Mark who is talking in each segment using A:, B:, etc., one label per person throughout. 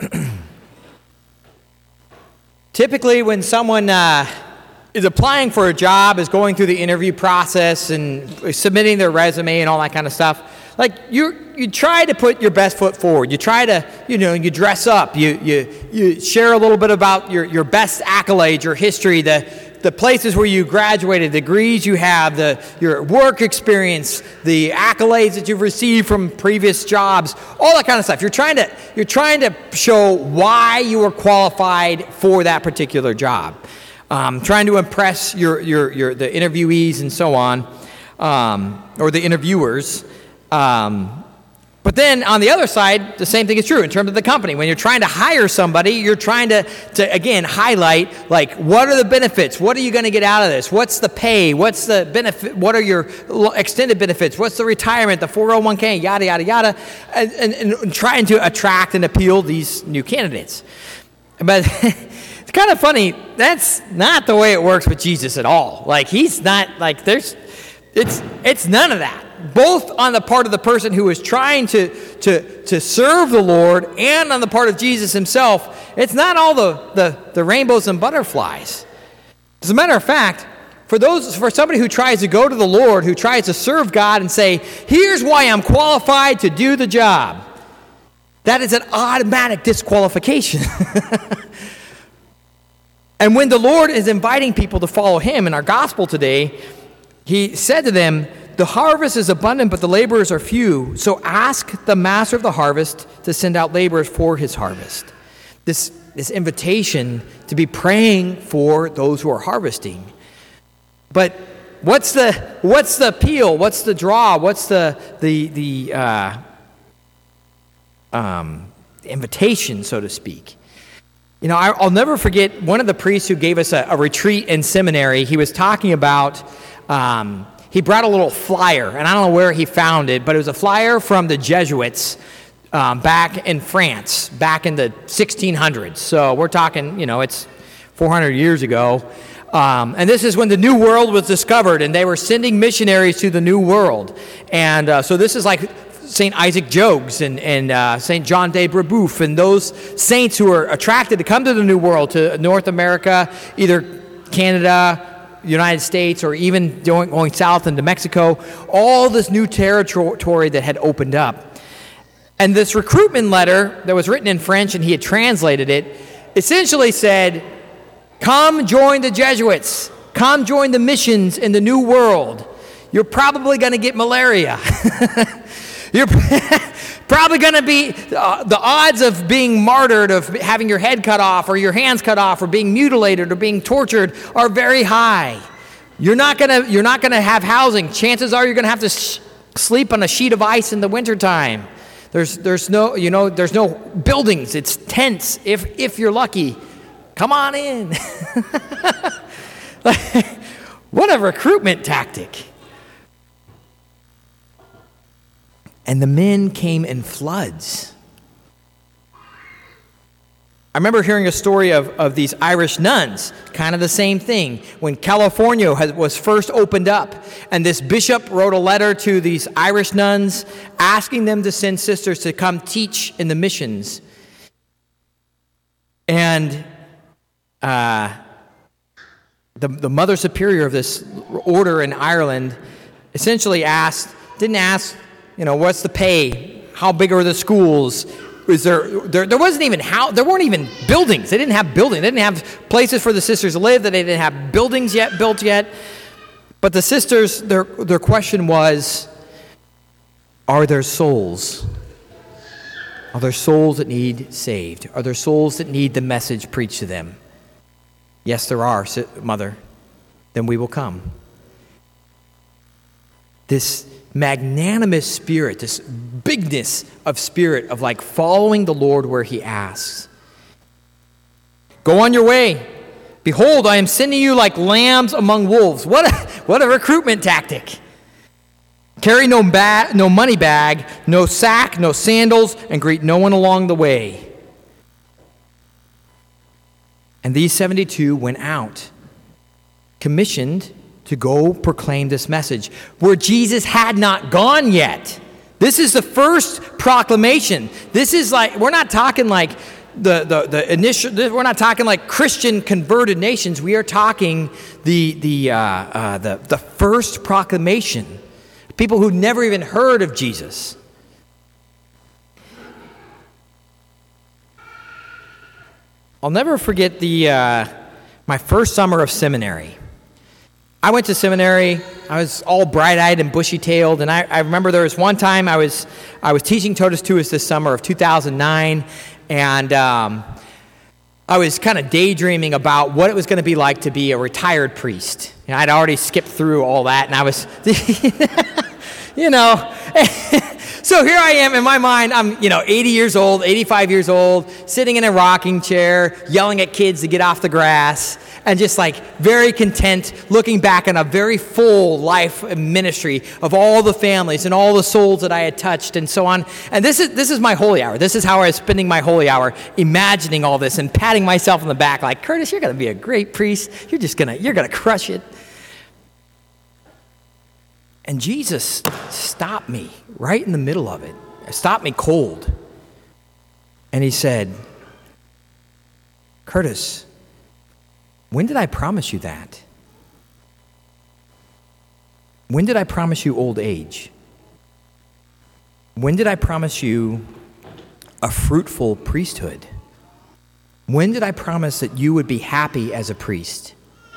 A: Typically, when someone is applying for a job, is going through the interview process and submitting their resume and all that kind of stuff, like you try to put your best foot forward. You try to, you dress up. You share a little bit about your best accolades, your history, the places where you graduated, the degrees you have, your work experience, the accolades that you've received from previous jobs, all that kind of stuff. You're trying to show why you were qualified for that particular job. Trying to impress the interviewees and so on, or the interviewers. But then on the other side, the same thing is true in terms of the company. When you're trying to hire somebody, you're trying to again, highlight, like, what are the benefits? What are you going to get out of this? What's the pay? What's the benefit? What are your extended benefits? What's the retirement, the 401k, yada, yada, yada, and trying to attract and appeal these new candidates. But it's kind of funny. That's not the way it works with Jesus at all. Like, he's not, like, it's none of that. Both on the part of the person who is trying to serve the Lord and on the part of Jesus himself, it's not all the rainbows and butterflies. As a matter of fact, for somebody who tries to go to the Lord, who tries to serve God and say, here's why I'm qualified to do the job, that is an automatic disqualification. And when the Lord is inviting people to follow him in our gospel today, he said to them, the harvest is abundant, but the laborers are few. So ask the master of the harvest to send out laborers for his harvest. This invitation to be praying for those who are harvesting. But what's the appeal? What's the draw? What's the invitation, so to speak? I'll never forget one of the priests who gave us a retreat in seminary. He was talking about. He brought a little flyer, and I don't know where he found it, but it was a flyer from the Jesuits back in France, back in the 1600s. So we're talking, it's 400 years ago. And this is when the New World was discovered, and they were sending missionaries to the New World. And so this is like St. Isaac Jogues and St. John de Brebeuf and those saints who are attracted to come to the New World, to North America, either Canada, United States, or even going south into Mexico, all this new territory that had opened up. And this recruitment letter that was written in French, and he had translated it, essentially said, come join the Jesuits, come join the missions in the New World. You're probably going to get malaria. You're probably going to be, the odds of being martyred, of having your head cut off or your hands cut off or being mutilated or being tortured are very high. You're not going to have housing. Chances are you're going to have to sleep on a sheet of ice in the wintertime. There's no buildings. It's tents if you're lucky. Come on in. What a recruitment tactic. And the men came in floods. I remember hearing a story of these Irish nuns, kind of the same thing. When California was first opened up, and this bishop wrote a letter to these Irish nuns asking them to send sisters to come teach in the missions. And the Mother Superior of this order in Ireland essentially didn't ask, what's the pay? How big are the schools? There wasn't even there weren't even buildings. They didn't have buildings. They didn't have places for the sisters to live. That they didn't have buildings built yet. But the sisters, their question was, are there souls? Are there souls that need saved? Are there souls that need the message preached to them? Yes, there are, Mother. Then we will come. This magnanimous spirit, this bigness of spirit of like following the Lord where he asks. Go on your way. Behold, I am sending you like lambs among wolves. What a recruitment tactic. Carry no money bag, no sack, no sandals, and greet no one along the way. And these 72 went out, commissioned to go proclaim this message where Jesus had not gone yet. This is the first proclamation. This is like, we're not talking like the initial, we're not talking like Christian converted nations. We are talking the first proclamation. People who never even heard of Jesus. I'll never forget my first summer of seminary. I went to seminary. I was all bright-eyed and bushy-tailed, and I remember there was one time I was teaching Totus Tuus this summer of 2009, and I was kind of daydreaming about what it was going to be like to be a retired priest. You know, I'd already skipped through all that, and I was, you know. So here I am in my mind, I'm 80 years old, 85 years old, sitting in a rocking chair, yelling at kids to get off the grass, and just like very content, looking back on a very full life and ministry of all the families and all the souls that I had touched and so on. And this is my holy hour. This is how I was spending my holy hour, imagining all this and patting myself on the back like, Curtis, you're going to be a great priest. You're going to crush it. And Jesus stopped me right in the middle of it. Stopped me cold. And he said, Curtis, when did I promise you that? When did I promise you old age? When did I promise you a fruitful priesthood? When did I promise that you would be happy as a priest?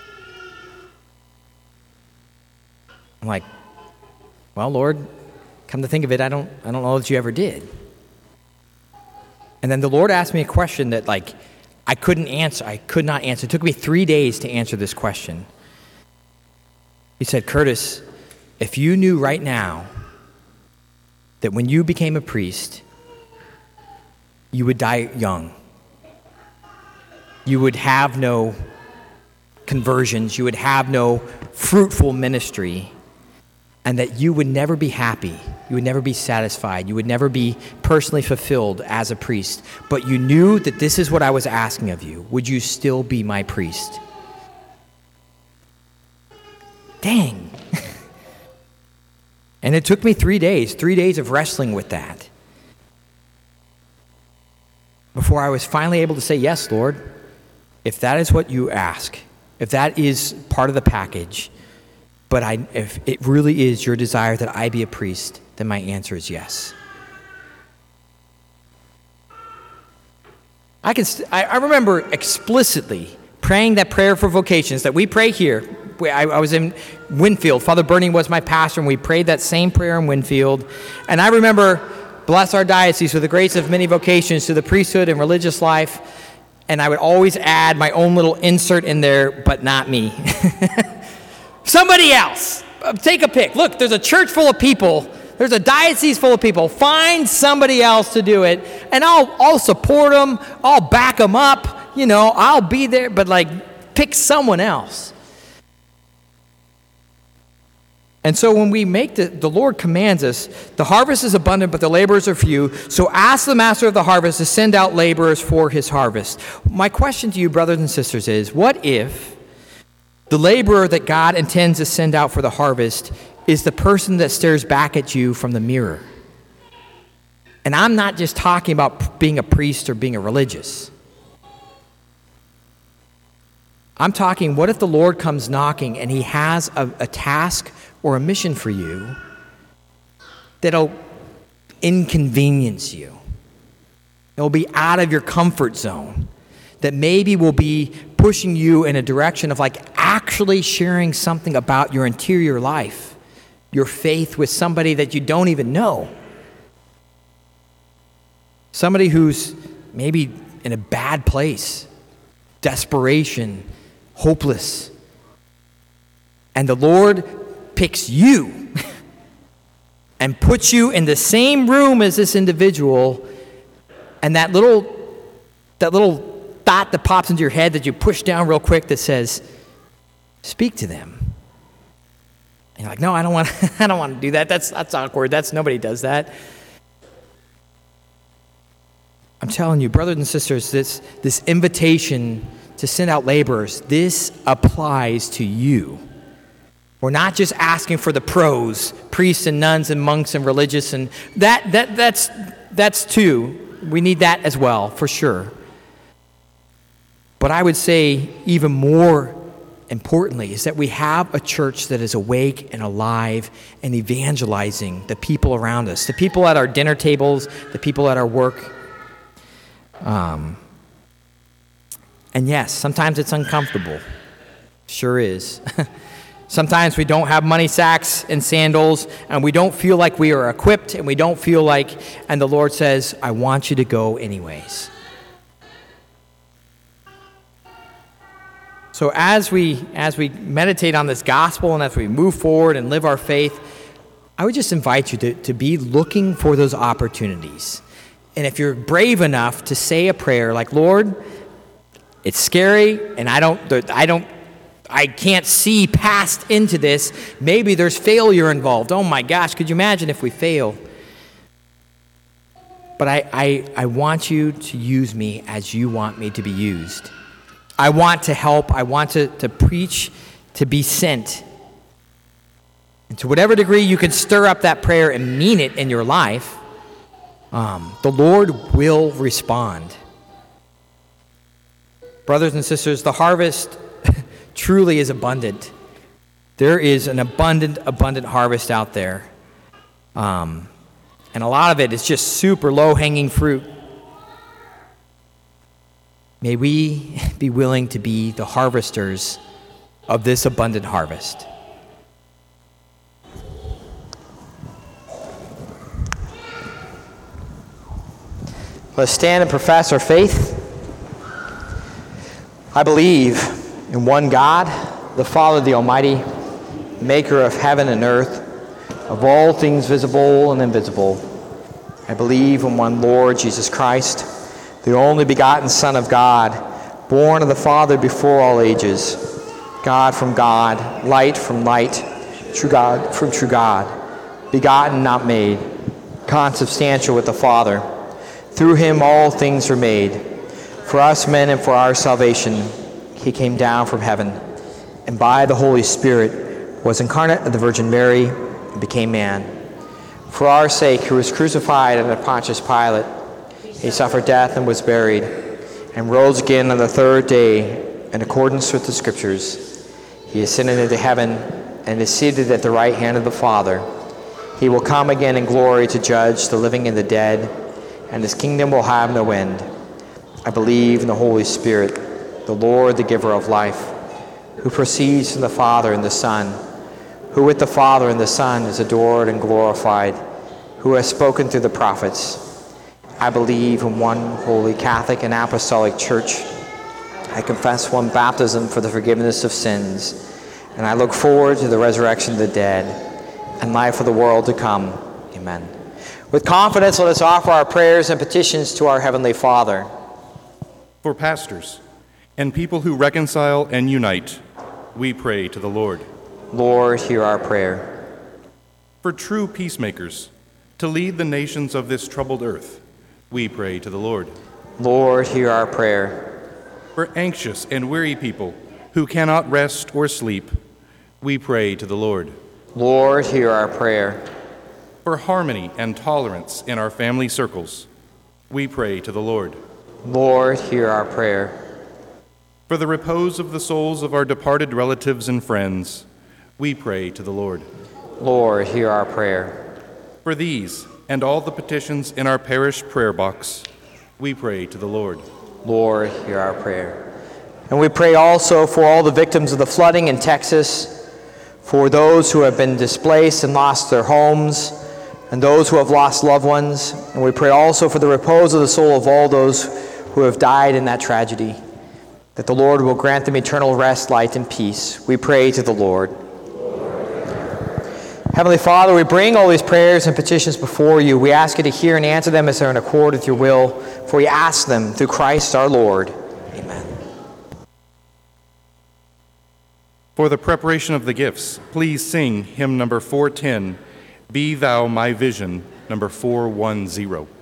A: I'm like, well, Lord, come to think of it, I don't know that you ever did. And then the Lord asked me a question that I could not answer. It took me 3 days to answer this question. He said, Curtis, if you knew right now that when you became a priest, you would die young, you would have no conversions, you would have no fruitful ministry, and that you would never be happy, you would never be satisfied, you would never be personally fulfilled as a priest, but you knew that this is what I was asking of you, would you still be my priest? Dang. And it took me 3 days of wrestling with that, before I was finally able to say, yes, Lord, if that is what you ask, if that is part of the package, but if it really is your desire that I be a priest, then my answer is yes. I remember explicitly praying that prayer for vocations that we pray here. I was in Winfield. Father Bernie was my pastor, and we prayed that same prayer in Winfield. And I remember, bless our diocese with the grace of many vocations to the priesthood and religious life. And I would always add my own little insert in there, but not me. Somebody else. Take a pick. Look, there's a church full of people. There's a diocese full of people. Find somebody else to do it, and I'll support them. I'll back them up. I'll be there, but pick someone else. And so when we make the Lord commands us, the harvest is abundant, but the laborers are few. So ask the master of the harvest to send out laborers for his harvest. My question to you, brothers and sisters, is what if the laborer that God intends to send out for the harvest is the person that stares back at you from the mirror? And I'm not just talking about being a priest or being a religious. I'm talking, what if the Lord comes knocking and he has a task or a mission for you that'll inconvenience you? It'll be out of your comfort zone. That maybe will be pushing you in a direction of actually sharing something about your interior life, your faith with somebody that you don't even know. Somebody who's maybe in a bad place, desperation, hopeless. And the Lord picks you and puts you in the same room as this individual, and that little thought that pops into your head that you push down real quick that says, speak to them. And you're like, no, I don't want to do that. That's awkward. Nobody does that. I'm telling you, brothers and sisters, this invitation to send out laborers, this applies to you. We're not just asking for the pros, priests and nuns and monks and religious, and that's too. We need that as well, for sure. But I would say even more importantly is that we have a church that is awake and alive and evangelizing the people around us, the people at our dinner tables, the people at our work. And yes, sometimes it's uncomfortable. Sure is. Sometimes we don't have money sacks and sandals, and we don't feel like we are equipped, and we don't feel like, and the Lord says, I want you to go anyways. So as we meditate on this gospel and as we move forward and live our faith, I would just invite you to be looking for those opportunities. And if you're brave enough to say a prayer like, Lord, it's scary, and I can't see past into this. Maybe there's failure involved. Oh my gosh, could you imagine if we fail? But I want you to use me as you want me to be used. I want to help. I want to preach, to be sent. And to whatever degree you can stir up that prayer and mean it in your life, the Lord will respond. Brothers and sisters, the harvest truly is abundant. There is an abundant harvest out there. And a lot of it is just super low-hanging fruit. May we be willing to be the harvesters of this abundant harvest. Let's stand and profess our faith. I believe in one God, the Father, the Almighty, maker of heaven and earth, of all things visible and invisible. I believe in one Lord Jesus Christ, the only begotten Son of God, born of the Father before all ages, God from God, light from light, true God from true God, begotten, not made, consubstantial with the Father. Through him all things were made. For us men and for our salvation, he came down from heaven, and by the Holy Spirit was incarnate of the Virgin Mary and became man. For our sake, he was crucified under Pontius Pilate. He suffered death and was buried, and rose again on the third day in accordance with the Scriptures. He ascended into heaven and is seated at the right hand of the Father. He will come again in glory to judge the living and the dead, and his kingdom will have no end. I believe in the Holy Spirit, the Lord, the giver of life, who proceeds from the Father and the Son, who with the Father and the Son is adored and glorified, who has spoken through the prophets. I believe in one holy Catholic and Apostolic Church. I confess one baptism for the forgiveness of sins, and I look forward to the resurrection of the dead and life of the world to come. Amen. With confidence, let us offer our prayers and petitions to our Heavenly Father.
B: For pastors and people who reconcile and unite, we pray to the Lord.
A: Lord, hear our prayer.
B: For true peacemakers, to lead the nations of this troubled earth, we pray to the Lord.
A: Lord, hear our prayer.
B: For anxious and weary people who cannot rest or sleep, we pray to the Lord.
A: Lord, hear our prayer.
B: For harmony and tolerance in our family circles, we pray to the Lord.
A: Lord, hear our prayer.
B: For the repose of the souls of our departed relatives and friends, we pray to the Lord.
A: Lord, hear our prayer.
B: For these and all the petitions in our parish prayer box, we pray to the Lord.
A: Lord, hear our prayer. And we pray also for all the victims of the flooding in Texas, for those who have been displaced and lost their homes, and those who have lost loved ones. And we pray also for the repose of the soul of all those who have died in that tragedy, that the Lord will grant them eternal rest, light, and peace. We pray to the Lord. Heavenly Father, we bring all these prayers and petitions before you. We ask you to hear and answer them as they're in accord with your will, for we ask them through Christ our Lord. Amen.
B: For the preparation of the gifts, please sing hymn number 410, Be Thou My Vision, number 410.